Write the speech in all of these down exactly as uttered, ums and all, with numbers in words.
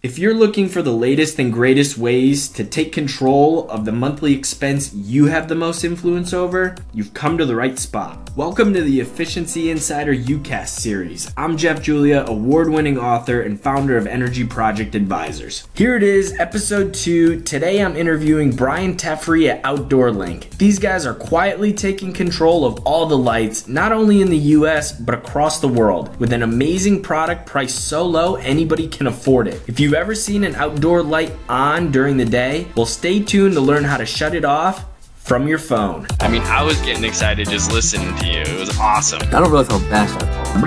If you're looking for the latest and greatest ways to take control of the monthly expense you have the most influence over, you've come to the right spot. Welcome to the Efficiency Insider UCAS series. I'm Jeff Julia, award-winning author and founder of Energy Project Advisors. Here it is, episode two. Today I'm interviewing Brian Teffrey at Outdoor Link. These guys are quietly taking control of all the lights, not only in the U S, but across the world, with an amazing product priced so low anybody can afford it. If you've ever seen an outdoor light on during the day, well, stay tuned to learn how to shut it off from your phone. I mean, I was getting excited just listening to you. It was awesome. I don't realize how fast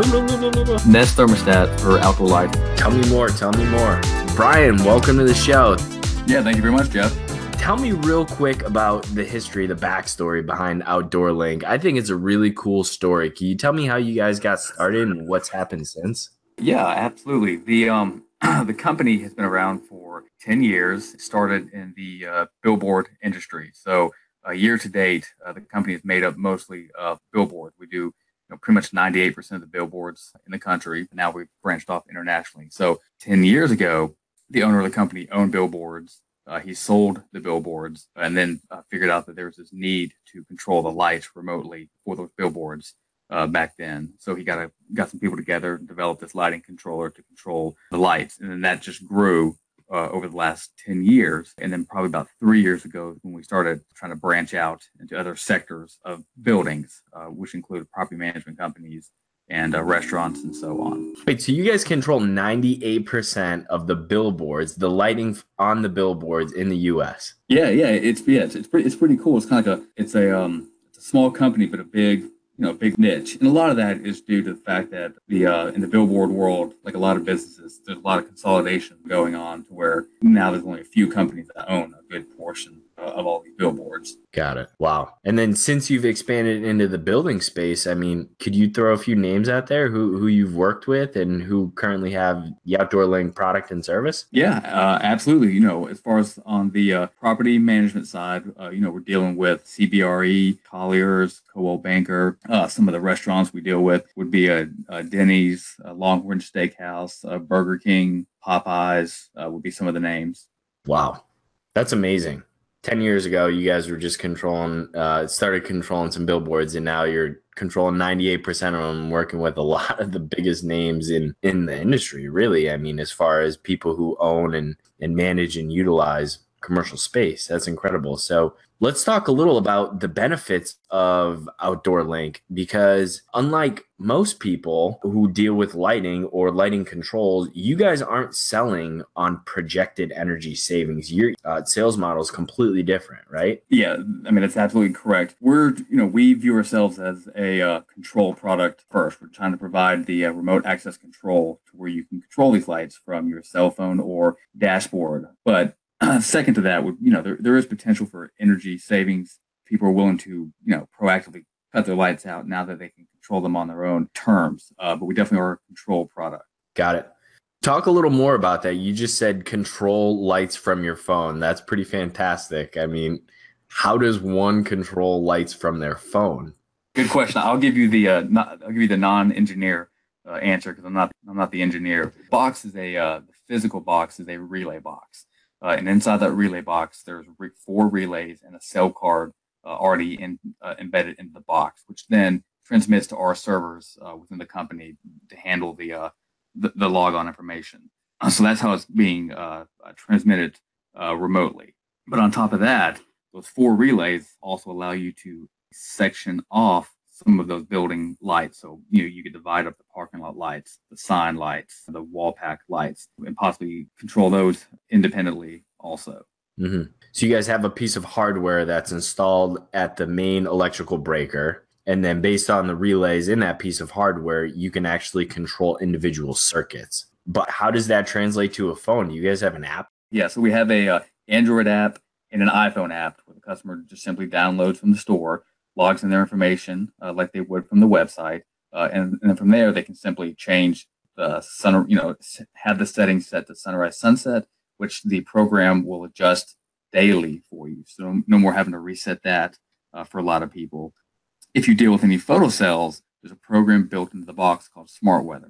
I talk. Nest thermostat for outdoor light. Tell me more, tell me more. Brian, welcome to the show. Yeah, thank you very much, Jeff. Tell me real quick about the history, the backstory behind Outdoor Link. I think it's a really cool story. Can you tell me how you guys got started and what's happened since? Yeah, absolutely. The um the company has been around for ten years. It started in the uh, billboard industry. So uh, year to date, uh, the company is made up mostly of billboards. We do you know, pretty much ninety-eight percent of the billboards in the country. Now we've branched off internationally. So ten years ago, the owner of the company owned billboards. Uh, he sold the billboards and then uh, figured out that there was this need to control the lights remotely for those billboards uh, back then. So he got a, got some people together, developed this lighting controller to control the lights. And then that just grew uh, over the last ten years. And then probably about three years ago, when we started trying to branch out into other sectors of buildings, uh, which include property management companies and uh, restaurants and so on. Wait, so you guys control ninety-eight percent of the billboards, the lighting on the billboards in the U S? Yeah, yeah, it's yeah, it's, it's pretty it's pretty cool. It's kind of like a it's a um it's a small company but a big you know big niche, and a lot of that is due to the fact that the uh, in the billboard world, like a lot of businesses, there's a lot of consolidation going on to where now there's only a few companies that own a good portion uh, of all these billboards. Got it. Wow. And then since you've expanded into the building space, I mean, could you throw a few names out there who, who you've worked with and who currently have the Outdoor Link product and service? Yeah, uh, absolutely. You know, as far as on the uh, property management side, uh, you know, we're dealing with C B R E, Colliers, Coldwell Banker. Uh, some of the restaurants we deal with would be a, a Denny's, a Longhorn Steakhouse, a Burger King, Popeyes uh, would be some of the names. Wow. That's amazing. ten years ago, you guys were just controlling, uh, started controlling some billboards, and now you're controlling ninety-eight percent of them, working with a lot of the biggest names in, in the industry, really. I mean, as far as people who own and, and manage and utilize commercial space, that's incredible. So let's talk a little about the benefits of Outdoor Link, because unlike most people who deal with lighting or lighting controls, you guys aren't selling on projected energy savings. Your uh, sales model is completely different, right? Yeah, I mean, that's absolutely correct. We're, you know, we view ourselves as a uh, control product first. We're trying to provide the uh, remote access control to where you can control these lights from your cell phone or dashboard. But Uh, second to that, would you know there, there is potential for energy savings. People are willing to you know proactively cut their lights out now that they can control them on their own terms. Uh, but we definitely are a control product. Got it. Talk a little more about that. You just said control lights from your phone. That's pretty fantastic. I mean, how does one control lights from their phone? Good question. I'll give you the uh, not, I'll give you the non-engineer uh, answer because I'm not I'm not the engineer. Box is a uh, the physical box is a relay box. Uh, and inside that relay box, there's re- four relays and a cell card uh, already in, uh, embedded into the box, which then transmits to our servers uh, within the company to handle the uh, the, the logon information. Uh, so that's how it's being uh, uh, transmitted uh, remotely. But on top of that, those four relays also allow you to section off some of those building lights. So, you know, you could divide up the parking lot lights, the sign lights, the wall pack lights, and possibly control those independently also. Mm-hmm. So you guys have a piece of hardware that's installed at the main electrical breaker. And then based on the relays in that piece of hardware, you can actually control individual circuits. But how does that translate to a phone? Do you guys have an app? Yeah, so we have a uh, Android app and an iPhone app where the customer just simply downloads from the store, logs in their information uh, like they would from the website, uh, and, and then from there they can simply change the sun, you know, have the settings set to sunrise sunset, which the program will adjust daily for you. So no more having to reset that uh, for a lot of people. If you deal with any photo cells, there's a program built into the box called Smart Weather.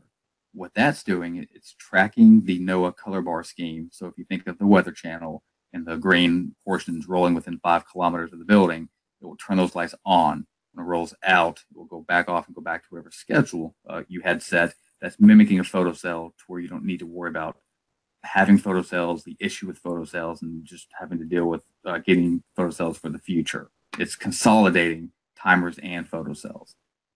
what that's doing, it's tracking the NOAA color bar scheme. So if you think of the Weather Channel and the green portions rolling within five kilometers of the building, it will turn those lights on. When it rolls out, it will go back off and go back to whatever schedule uh, you had set. That's mimicking a photocell to where you don't need to worry about having photocells, the issue with photocells, and just having to deal with uh, getting photocells for the future. It's consolidating timers and photocells.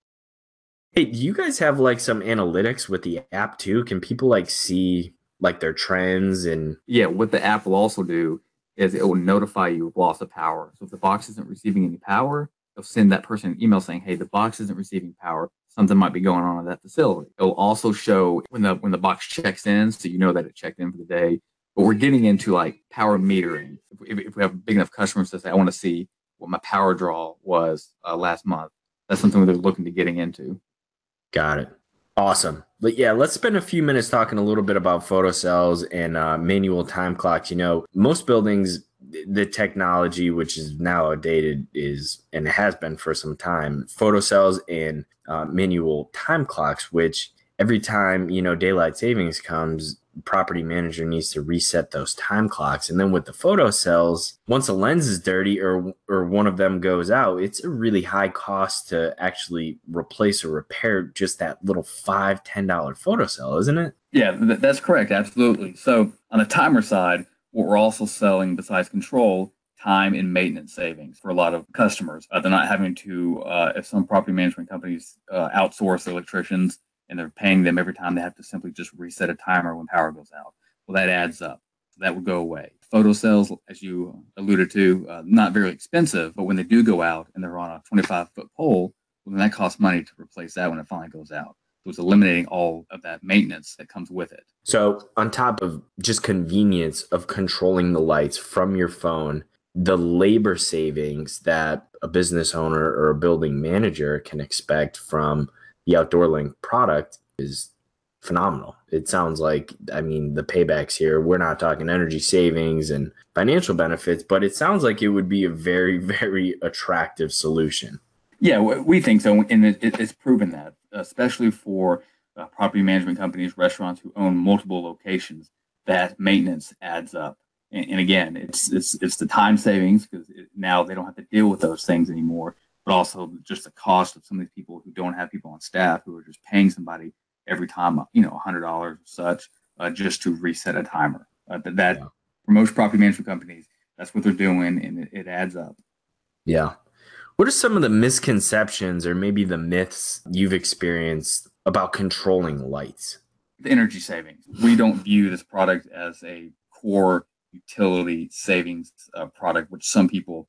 Hey, do you guys have like some analytics with the app too? Can people like see like their trends and Yeah, what the app will also do is it will notify you of loss of power. So if the box isn't receiving any power, it'll send that person an email saying, "Hey, the box isn't receiving power. Something might be going on at that facility." It'll also show when the when the box checks in, so you know that it checked in for the day. But we're getting into like power metering. If, if we have big enough customers to say, "I want to see what my power draw was uh, last month," that's something they're looking to getting into. got it? Awesome. But yeah, let's spend a few minutes talking a little bit about photocells and uh, manual time clocks. You know, most buildings, the technology, which is now outdated, is and has been for some time, photocells and uh, manual time clocks, which every time, you know, daylight savings comes, property manager needs to reset those time clocks. And then with the photocells, once a lens is dirty or or one of them goes out, it's a really high cost to actually replace or repair just that little five, ten dollar photocell, isn't it? Yeah, th- that's correct. Absolutely. So on the timer side, what we're also selling besides control, time and maintenance savings for a lot of customers. Uh, they're not having to, uh, if some property management companies uh, outsource electricians and they're paying them every time, they have to simply just reset a timer when power goes out. Well, that adds up. So that would go away. Photo cells, as you alluded to, uh, not very expensive, but when they do go out and they're on a twenty-five foot pole, well, then that costs money to replace that when it finally goes out. So it's eliminating all of that maintenance that comes with it. So on top of just convenience of controlling the lights from your phone, the labor savings that a business owner or a building manager can expect from the Outdoor Link product is phenomenal. It sounds like, I mean, the paybacks here, we're not talking energy savings and financial benefits, but it sounds like it would be a very, very attractive solution. Yeah, we think so, and it, it, it's proven that, especially for uh, property management companies, restaurants who own multiple locations, that maintenance adds up. And, and again, it's it's it's the time savings because now they don't have to deal with those things anymore, but also just the cost of some of these people who don't have people on staff who are just paying somebody every time, you know, a hundred dollars or such, uh, just to reset a timer. Uh, that that Yeah. for most property management companies, that's what they're doing, and it, it adds up. Yeah. What are some of the misconceptions or maybe the myths you've experienced about controlling lights? The energy savings. We don't view this product as a core utility savings uh, product, which some people,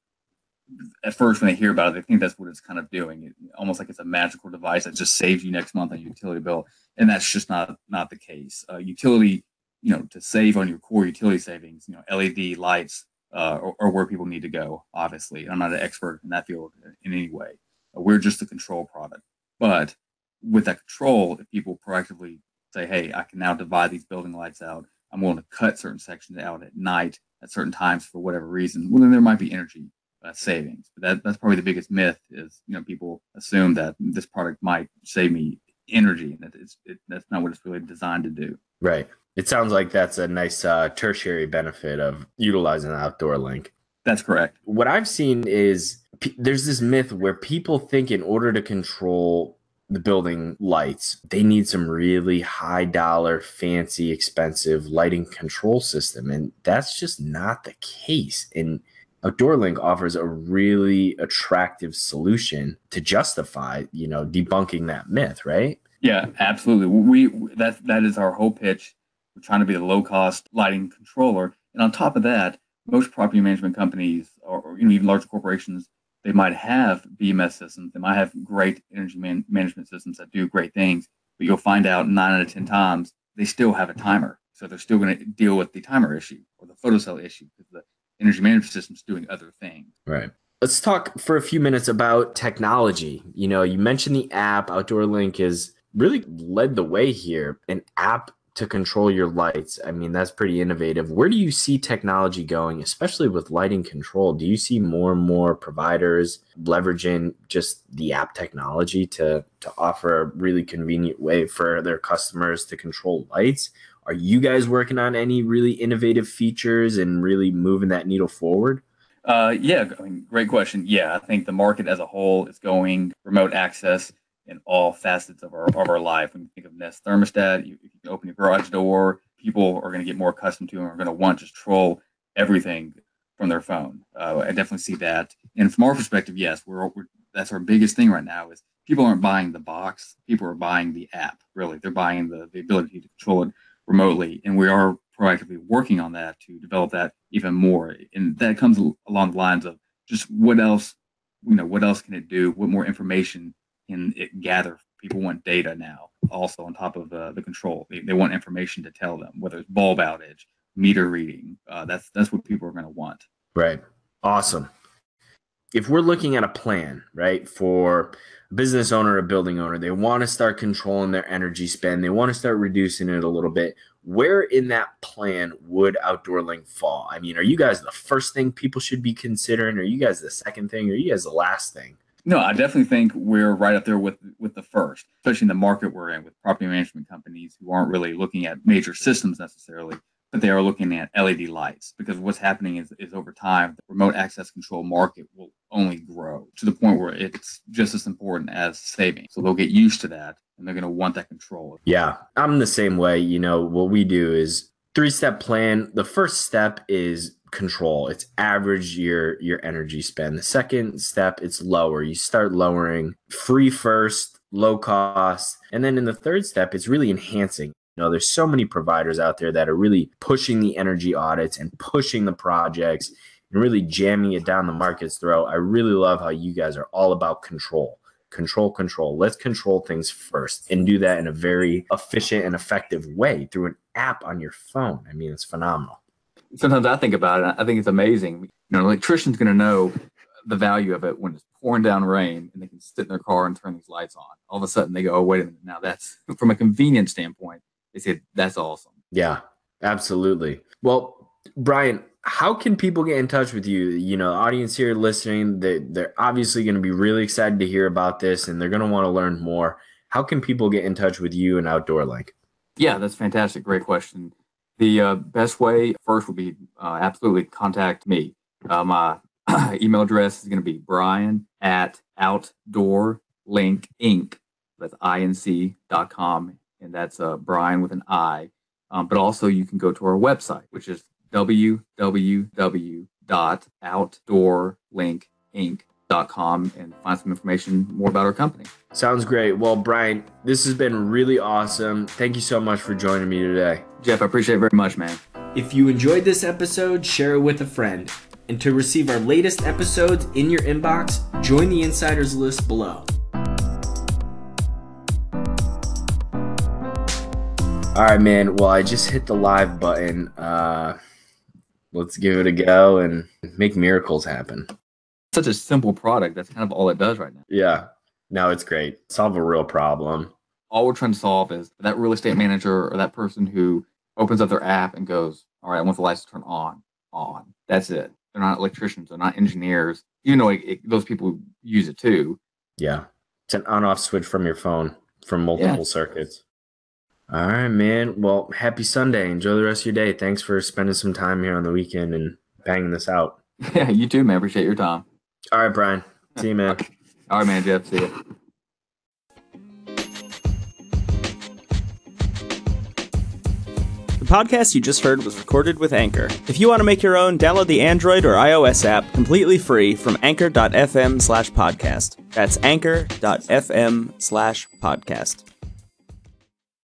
at first, when they hear about it, they think that's what it's kind of doing. It, almost like it's a magical device that just saves you next month on your utility bill, and that's just not not the case. Uh, utility, you know, to save on your core utility savings, you know, L E D lights uh, are, are where people need to go. Obviously, I'm not an expert in that field in any way. Uh, we're just a control product, but with that control, if people proactively say, "Hey, I can now divide these building lights out. I'm willing to cut certain sections out at night at certain times for whatever reason," well, then there might be energy uh, savings. But that, that's probably the biggest myth is, you know, people assume that this product might save me energy, and it's, it, that's not what it's really designed to do. Right. It sounds like that's a nice uh, tertiary benefit of utilizing the Outdoor Link. That's correct. What I've seen is p- there's this myth where people think in order to control the building lights, they need some really high dollar, fancy, expensive lighting control system. And that's just not the case. And Outdoor Link offers a really attractive solution to justify, you know, debunking that myth, right? Yeah, absolutely. We that that is our whole pitch. We're trying to be a low cost lighting controller, and on top of that, most property management companies or, or you know, even larger corporations, they might have B M S systems. They might have great energy man- management systems that do great things, but you'll find out nine out of ten times they still have a timer. So they're still going to deal with the timer issue or the photocell issue because the energy management system is doing other things. Right. Let's talk for a few minutes about technology. You know, you mentioned the app. Outdoor Link has really led the way here. An app to control your lights. I mean, that's pretty innovative. Where do you see technology going, especially with lighting control? Do you see more and more providers leveraging just the app technology to, to offer a really convenient way for their customers to control lights? Are you guys working on any really innovative features and really moving that needle forward? Uh, yeah, I mean, great question. Yeah, I think the market as a whole is going remote access in all facets of our of our life. When you think of Nest thermostat, you, you can open your garage door. People are going to get more accustomed to and are going to want to control everything from their phone. Uh, I definitely see that. And from our perspective, yes, we're, we're that's our biggest thing right now is people aren't buying the box. People are buying the app. Really, they're buying the the ability to control it remotely, and we are proactively working on that to develop that even more. And that comes along the lines of just what else, you know, what else can it do? What more information can it gather? People want data now, also on top of the, the control. They, they want information to tell them, whether it's bulb outage, meter reading. Uh, that's that's what people are going to want. Right. Awesome. If we're looking at a plan, right, for a business owner, a building owner, they want to start controlling their energy spend. They want to start reducing it a little bit. Where in that plan would OutdoorLink fall? I mean, are you guys the first thing people should be considering? Are you guys the second thing? Or are you guys the last thing? No, I definitely think we're right up there with with the first, especially in the market we're in with property management companies who aren't really looking at major systems necessarily, but they are looking at L E D lights, because what's happening is, is over time, the remote access control market will only grow to the point where it's just as important as saving. So they'll get used to that and they're going to want that control. Yeah, I'm the same way. You know, what we do is three-step plan. The first step is control. It's average your your energy spend. The second step, it's lower. You start lowering free first, low cost. And then in the third step, it's really enhancing. You know, there's so many providers out there that are really pushing the energy audits and pushing the projects and really jamming it down the market's throat. I really love how you guys are all about control. Control, control. Let's control things first and do that in a very efficient and effective way through an app on your phone. I mean, it's phenomenal. Sometimes I think about it, I think it's amazing. You know, an electrician's going to know the value of it when it's pouring down rain and they can sit in their car and turn these lights on. All of a sudden they go, oh, wait a minute. Now that's, from a convenience standpoint, they say that's awesome. Yeah, absolutely. Well, Brian, how can people get in touch with you? You know, the audience here listening, they, they're obviously going to be really excited to hear about this and they're going to want to learn more. How can people get in touch with you and OutdoorLink? Yeah, that's fantastic. Great question. The uh, best way first would be uh, absolutely contact me. Uh, my email address is going to be Brian at OutdoorLink Inc. That's I N C dot com. And that's uh, Brian with an I. Um, but also you can go to our website, which is w w w dot outdoor link inc dot com, and find some information more about our company. Sounds great. Well, Brian, this has been really awesome. Thank you so much for joining me today. Jeff, I appreciate it very much, man. If you enjoyed this episode, share it with a friend. And to receive our latest episodes in your inbox, join the insiders list below. All right, man. Well, I just hit the live button. Uh, let's give it a go and make miracles happen. Such a simple product. That's kind of all it does right now. Yeah. No, it's great. Solve a real problem. All we're trying to solve is that real estate manager or that person who opens up their app and goes, all right, I want the lights to turn on, on. That's it. They're not electricians. They're not engineers, even though it, it, those people use it too. Yeah. It's an on-off switch from your phone from multiple yeah. circuits. All right, man. Well, happy Sunday. Enjoy the rest of your day. Thanks for spending some time here on the weekend and banging this out. Yeah, you too, man. Appreciate your time. All right, Brian. See you, man. All right, man, Jeff. See you. The podcast you just heard was recorded with Anchor. If you want to make your own, download the Android or iOS app completely free from anchor dot f m slash podcast. That's anchor dot f m slash podcast.